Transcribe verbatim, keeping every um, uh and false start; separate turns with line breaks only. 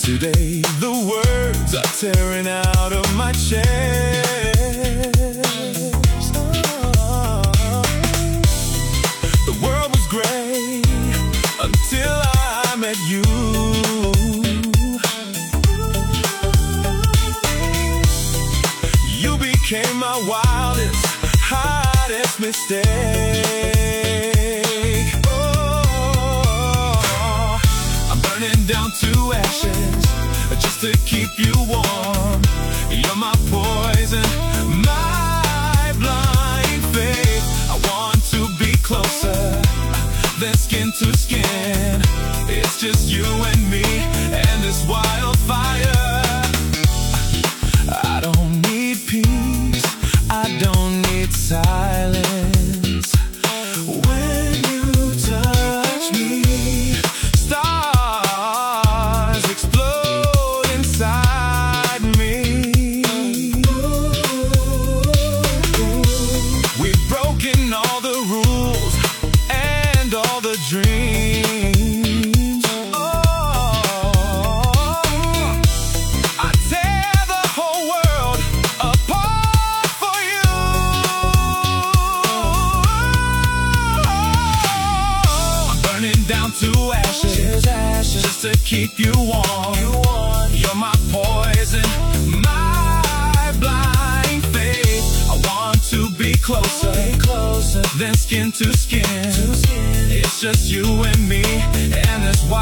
Today the words are tearing out of my chest. Oh. The world was gray until I met you. You became my wildest, hottest mistake. Oh, I'm burning down to ashes just to keep you warm. You're my poison, my blind faith. I want to be closer than skin to skin. It's just you and me and this wildfire. I don't need peace, I don't need silence. When you touch me, stars explode inside me. We've broken all the rules and all the dreams. Oh, I tear the whole world apart for you. I'm burning down to ashes, ashes just to keep you warm. You're my poison, my blind faith. I want to be closer, closer than skin to skin. It's just you and me and this